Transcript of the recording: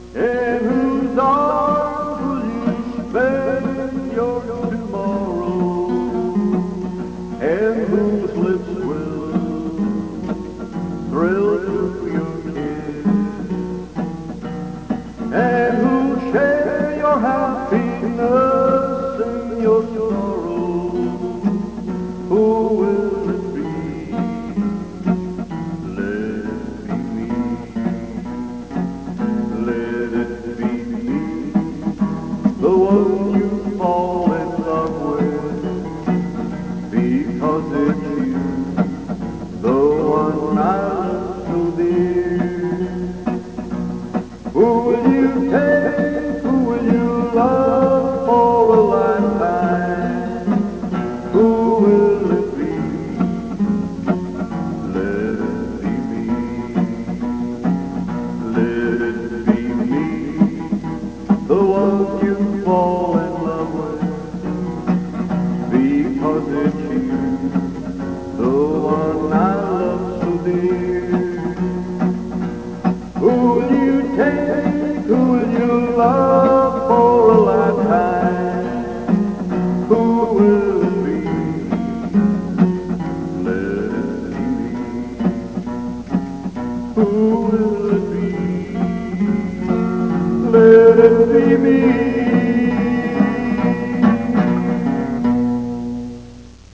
In whose arms will you spend your tomorrow? And whose lips will thrill to your kiss? And who'll share your happiness and your sorrow? Who will it be? Let it be me. Let it be me. The one you fall in love with, because it's you. The one I love so dear. Who will you take? Who will you love for a lifetime? Who will it be? Let it be me. Let it be me. The one you fall in love with, because it's you. The one I love so dear. Who will you take? Who will you love for a lifetime? Who will it be? Let it be me. Who will it be? Let it be me.